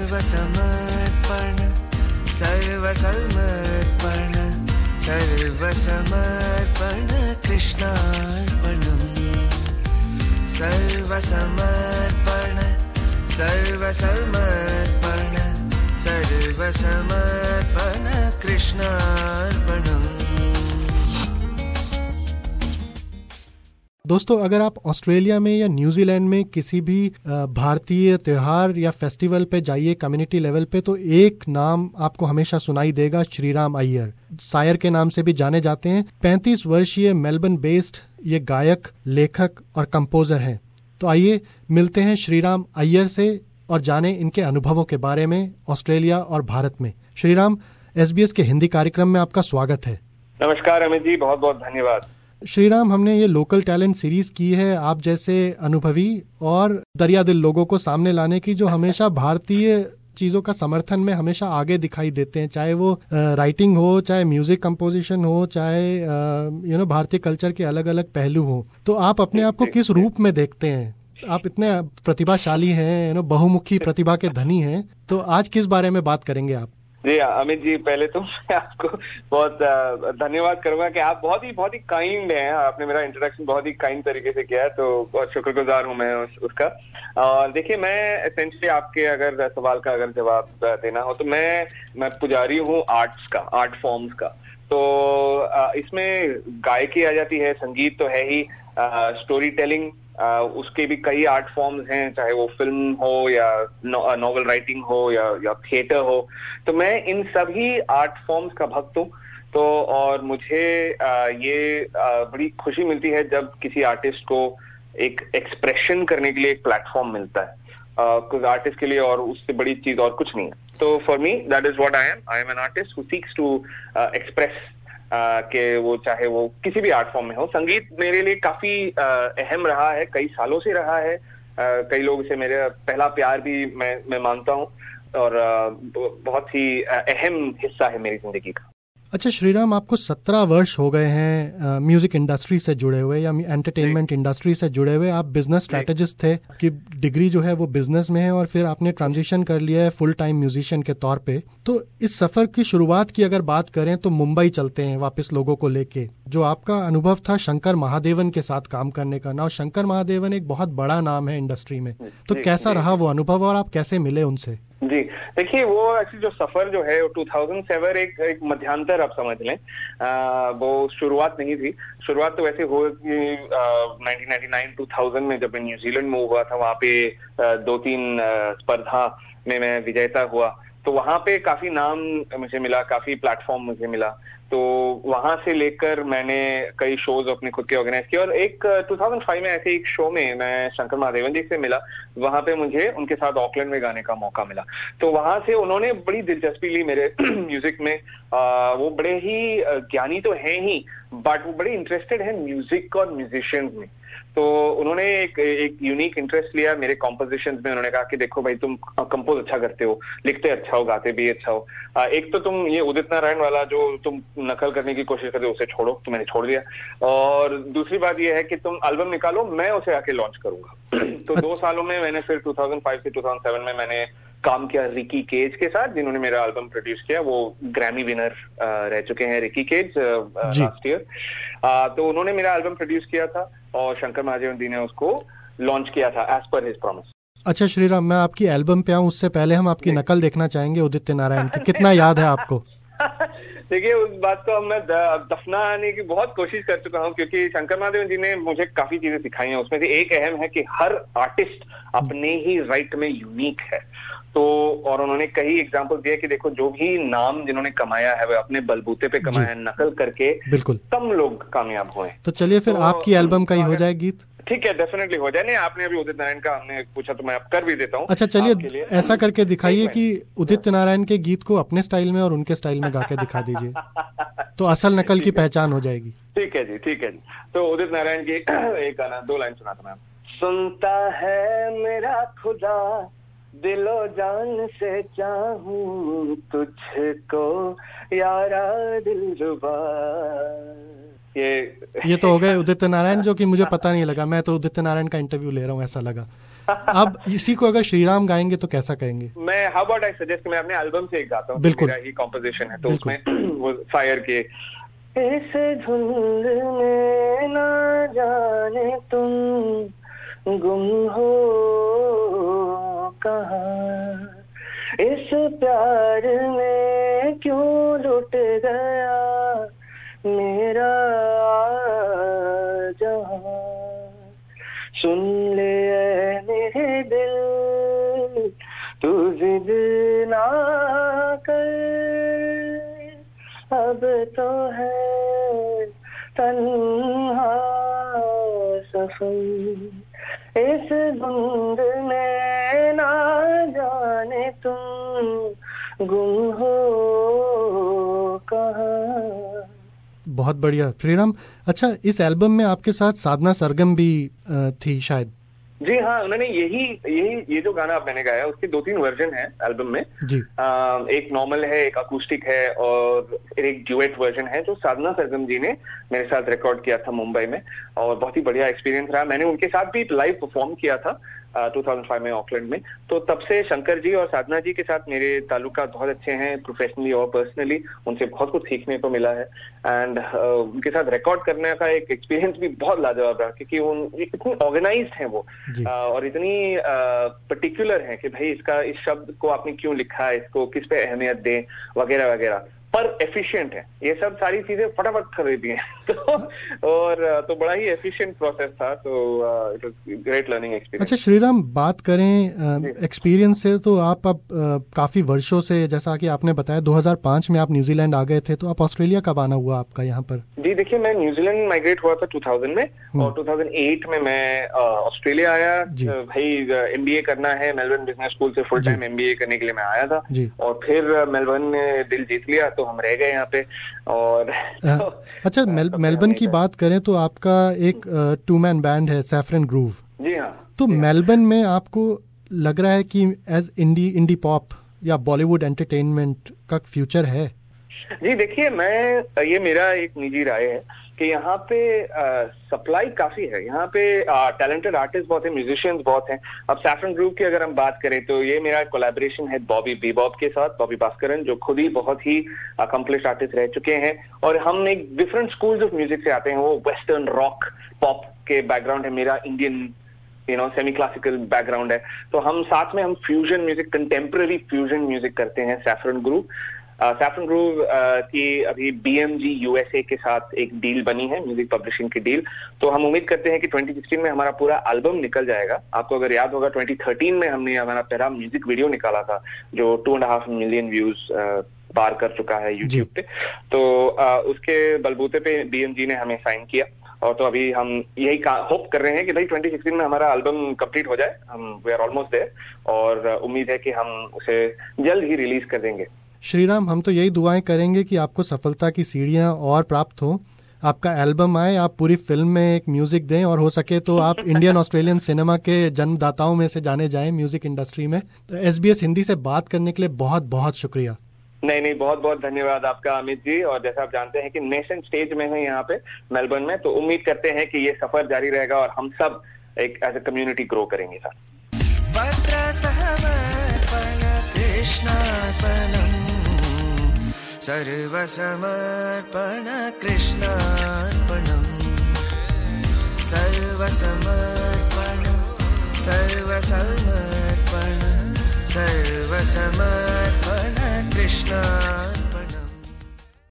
सर्वसमर्पण सर्वसमर्पण सर्वसमर्पण कृष्णार्पणम् सर्वसमर्पण सर्वसमर्पण सर्वसमर्पण कृष्णार्पणम्। दोस्तों, अगर आप ऑस्ट्रेलिया में या न्यूजीलैंड में किसी भी भारतीय त्योहार या फेस्टिवल पे जाइए कम्युनिटी लेवल पे, तो एक नाम आपको हमेशा सुनाई देगा, श्रीराम अय्यर। सायर के नाम से भी जाने जाते हैं। 35 वर्षीय मेलबर्न बेस्ड ये गायक, लेखक और कंपोजर हैं। तो आइए मिलते हैं श्रीराम अय्यर से और जाने इनके अनुभवों के बारे में ऑस्ट्रेलिया और भारत में। श्रीराम, SBS के हिंदी कार्यक्रम में आपका स्वागत है। नमस्कार अमित जी, बहुत बहुत धन्यवाद। श्रीराम, हमने ये लोकल टैलेंट सीरीज की है आप जैसे अनुभवी और दरियादिल लोगों को सामने लाने की, जो हमेशा भारतीय चीजों का समर्थन में हमेशा आगे दिखाई देते हैं, चाहे वो राइटिंग हो, चाहे म्यूजिक कंपोजिशन हो, चाहे भारतीय कल्चर के अलग अलग पहलू हो। तो आप अपने आप को किस रूप में देखते हैं? आप इतने प्रतिभाशाली हैं, बहुमुखी प्रतिभा के धनी हैं, तो आज किस बारे में बात करेंगे आप? जी अमित जी, पहले तो मैं आपको बहुत धन्यवाद करूंगा कि आप बहुत ही काइंड हैं। आपने मेरा इंट्रोडक्शन बहुत ही काइंड तरीके से किया है, तो बहुत शुक्रगुजार हूं मैं उसका। और देखिए, मैं एसेंशियली आपके अगर सवाल का अगर जवाब देना हो तो मैं पुजारी हूँ आर्ट्स का, आर्ट फॉर्म्स का। तो इसमें गायकी आ जाती है, संगीत तो है ही, स्टोरी टेलिंग, उसके भी कई आर्ट फॉर्म्स हैं, चाहे वो फिल्म हो या नॉवल राइटिंग हो या थिएटर हो। तो मैं इन सभी आर्ट फॉर्म्स का भक्त हूँ। तो और मुझे ये बड़ी खुशी मिलती है जब किसी आर्टिस्ट को एक एक्सप्रेशन करने के लिए एक प्लेटफॉर्म मिलता है। कुछ आर्टिस्ट के लिए और उससे बड़ी चीज और कुछ नहीं है। तो for me that is what I am an artist who seeks to express के वो चाहे वो किसी भी आर्ट फॉर्म में हो। संगीत मेरे लिए काफी अहम रहा है, कई सालों से रहा है। कई लोग इसे मेरा पहला प्यार भी मैं मानता हूँ और बहुत ही अहम हिस्सा है मेरी जिंदगी का। अच्छा श्रीराम, आपको 17 वर्ष हो गए हैं म्यूजिक इंडस्ट्री से जुड़े हुए या एंटरटेनमेंट इंडस्ट्री से जुड़े हुए। आप बिजनेस स्ट्रेटेजिस्ट थे, कि डिग्री जो है वो बिजनेस में है और फिर आपने ट्रांजिशन कर लिया है फुल टाइम म्यूजिशियन के तौर पे। तो इस सफर की शुरुआत की अगर बात करें तो मुंबई चलते हैं वापस लोगों को लेके। जो आपका अनुभव था शंकर महादेवन के साथ काम करने का, ना शंकर महादेवन एक बहुत बड़ा नाम है इंडस्ट्री में, तो कैसा रहा वो अनुभव और आप कैसे मिले उनसे? जी देखिए, वो एक्चुअली जो सफर जो है 2007 एक मध्यांतर आप समझ लें। वो शुरुआत नहीं थी। शुरुआत तो वैसे हो 1999-2000 में जब मैं न्यूजीलैंड में हुआ था। वहाँ पे 2-3 स्पर्धा में मैं विजेता हुआ, तो वहाँ पे काफी नाम मुझे मिला, काफी प्लेटफॉर्म मुझे मिला। तो वहां से लेकर मैंने कई शोज अपने खुद के ऑर्गेनाइज किए और एक 2005 में ऐसे एक शो में मैं शंकर महादेवन जी से मिला। वहां पे मुझे उनके साथ ऑकलैंड में गाने का मौका मिला। तो वहां से उन्होंने बड़ी दिलचस्पी ली मेरे म्यूजिक में। वो बड़े ही ज्ञानी तो हैं ही, बट वो बड़े इंटरेस्टेड हैं म्यूजिक और म्यूजिशियंस में। तो उन्होंने एक यूनिक इंटरेस्ट लिया मेरे कॉम्पोजिशंस में। उन्होंने कहा कि देखो भाई, तुम कंपोज अच्छा करते हो, लिखते अच्छा हो, गाते भी अच्छा हो। एक तो तुम ये उदित नारायण वाला जो तुम नकल करने की कोशिश करते हो उसे छोड़ो। तो मैंने छोड़ दिया। और दूसरी बात यह है कि तुम एल्बम निकालो, मैं उसे आके लॉन्च करूंगा। तो 2 सालों में मैंने फिर 2005 से 2007 में मैंने काम किया रिकी केज के साथ, जिन्होंने मेरा एल्बम प्रोड्यूस किया। वो ग्रैमी विनर रह चुके हैं रिकी केज लास्ट ईयर। तो उन्होंने मेरा एल्बम प्रोड्यूस किया था और शंकर महादेवन जी ने उसको लॉन्च किया था एज पर हिज प्रॉमिस। अच्छा श्रीराम, मैं आपकी एल्बम पे आऊं उससे पहले हम आपकी नकल देखना चाहेंगे उदित नारायण की। कितना याद है आपको? देखिए, उस बात को मैं दफनाने की बहुत कोशिश कर चुका हूँ, क्योंकि शंकर महादेवन जी ने मुझे काफी चीजें सिखाई हैं। उसमें से एक अहम है कि हर आर्टिस्ट अपने ही राइट में यूनिक है। तो और उन्होंने कई एग्जांपल दिए कि देखो, जो भी नाम जिन्होंने कमाया है वह अपने बलबूते पे कमाया है, नकल करके बिल्कुल कम लोग कामयाब हुए। तो चलिए फिर आपकी एल्बम का ही हो जाए गीत। ठीक है, डेफिनेटली हो जाए। नहीं, आपने अभी उदित नारायण का हमने पूछा तो मैं अब कर भी देता हूँ। अच्छा चलिए, ऐसा करके दिखाइए कि उदित नारायण के गीत को अपने स्टाइल में और उनके स्टाइल में गा के दिखा दीजिए, तो असल नकल की पहचान हो जाएगी। ठीक है जी, ठीक है जी। तो उदित नारायण की एक गाना 2 लाइन सुनाता मैं। सुनता है मेरा खुदा, दिलो जान से चाहूं तुझको यारा दिलरुबा, ये तो हो गए उदित नारायण, जो कि मुझे पता नहीं लगा, मैं तो उदित नारायण का इंटरव्यू ले रहा हूँ ऐसा लगा। अब इसी को अगर श्रीराम गाएंगे तो कैसा कहेंगे? मैं हाउ अबाउट आई सजेस्ट कि मैं अपने एल्बम से एक गाता हूँ, बिल्कुल, मेरा ही कॉम्पोजिशन है, तो उसमें वो फायर के इस धुंध में ना जाने तुम गुम हो कहाँ, इस प्यार में क्यों लुट गया मेरा जहां, सुन ले मेरे दिल तू जिद ना कर, अब तो है तन्हा सफर, इस धुंध में ना जाने तुम गुम हो कहाँ। बहुत बढ़िया श्रीराम। अच्छा, इस एल्बम में आपके साथ साधना सरगम भी थी शायद? जी हाँ, उन्होंने ये जो गाना मैंने गाया उसके 2-3 वर्जन है एल्बम में जी। एक नॉर्मल है, एक अकूस्टिक है और एक ड्यूएट वर्जन है जो साधना सरगम जी ने मेरे साथ रिकॉर्ड किया था मुंबई में, और बहुत ही बढ़िया एक्सपीरियंस रहा। मैंने उनके साथ भी लाइव परफॉर्म किया था 2005 में ऑकलैंड में, तो तब से शंकर जी और साधना जी के साथ मेरे ताल्लुकात बहुत अच्छे हैं, प्रोफेशनली और पर्सनली। उनसे बहुत कुछ सीखने को मिला है एंड उनके साथ रिकॉर्ड करने का एक एक्सपीरियंस भी बहुत लाजवाब रहा, क्योंकि इतनी ऑर्गेनाइज्ड हैं वो और इतनी पर्टिकुलर हैं कि भाई इसका इस शब्द को आपने क्यों लिखा है, इसको किस पे अहमियत दें वगैरह वगैरह, पर एफिशिएंट है। ये सब सारी चीजें फटाफट कर देती हैं तो बड़ा ही एफिशिएंट प्रोसेस था, तो it was great learning experience. अच्छा श्रीराम, बात करें एक्सपीरियंस से, तो आप अब काफी वर्षों से, जैसा कि आपने बताया 2005 में आप न्यूजीलैंड आ गए थे, तो आप ऑस्ट्रेलिया कब आना हुआ आपका यहाँ पर? जी देखिए, मैं न्यूजीलैंड माइग्रेट हुआ था 2000 में और 2008 में मैं ऑस्ट्रेलिया आया। भाई एमबीए करना है, मेलबर्न बिजनेस स्कूल से फुल टाइम एमबीए करने के लिए मैं आया था और फिर मेलबर्न ने दिल जीत लिया तो हम रह गए यहाँ पे। और अच्छा, मेलबर्न की बात करें तो आपका एक 2-man बैंड है सैफरन ग्रूव। जी हाँ। तो मेलबर्न में आपको लग रहा है कि एज इंडी पॉप या बॉलीवुड एंटरटेनमेंट का फ्यूचर है? जी देखिए, ये मेरा एक निजी राय है कि यहाँ पे सप्लाई काफी है, यहाँ पे टैलेंटेड आर्टिस्ट बहुत है, म्यूजिशियंस बहुत हैं। अब सैफरन ग्रूव की अगर हम बात करें तो ये मेरा कोलैबोरेशन है बॉबी बीबॉब के साथ, बॉबी भास्करन, जो खुद ही बहुत ही अकम्प्लिश्ड आर्टिस्ट रह चुके हैं और हम एक डिफरेंट स्कूल्स ऑफ म्यूजिक से आते हैं। वो वेस्टर्न रॉक पॉप के बैकग्राउंड है, मेरा इंडियन सेमी क्लासिकल बैकग्राउंड है, तो हम साथ में हम fusion music, contemporary fusion music करते हैं सैफरन ग्रूव। सैफरन ग्रूव की अभी BMG USA के साथ एक डील बनी है, म्यूजिक पब्लिशिंग की डील, तो हम उम्मीद करते हैं कि 2016 में हमारा पूरा एल्बम निकल जाएगा। आपको अगर याद होगा 2013 में हमने हमारा पहला म्यूजिक वीडियो निकाला था जो 2.5 मिलियन व्यूज पार कर चुका है यूट्यूब पे, तो उसके बलबूते पे BMG ने हमें साइन किया और तो अभी हम यही होप कर रहे हैं कि भाई 2016 में हमारा एल्बम कंप्लीट हो जाए। हम वी आर ऑलमोस्ट देयर और उम्मीद है कि हम उसे जल्द ही रिलीज कर देंगे। श्रीराम, हम तो यही दुआएं करेंगे कि आपको सफलता की सीढ़ियां और प्राप्त हो, आपका एल्बम आए, आप पूरी फिल्म में एक म्यूजिक दें और हो सके तो आप इंडियन ऑस्ट्रेलियन सिनेमा के जन्मदाताओं में से जाने जाएं म्यूजिक इंडस्ट्री में। तो SBS हिंदी से बात करने के लिए बहुत बहुत शुक्रिया। नहीं, बहुत बहुत धन्यवाद आपका अमित जी। और जैसा आप जानते हैं कि नेशन स्टेज में है यहाँ पे मेलबर्न में, तो उम्मीद करते हैं कि ये सफर जारी रहेगा और हम सब एक एज ए कम्युनिटी ग्रो करेंगे सर। सर्वसमर्पण कृष्णार्पणम्, सर्वसमर्पण सर्वसमर्पण सर्वसमर्पण कृष्णा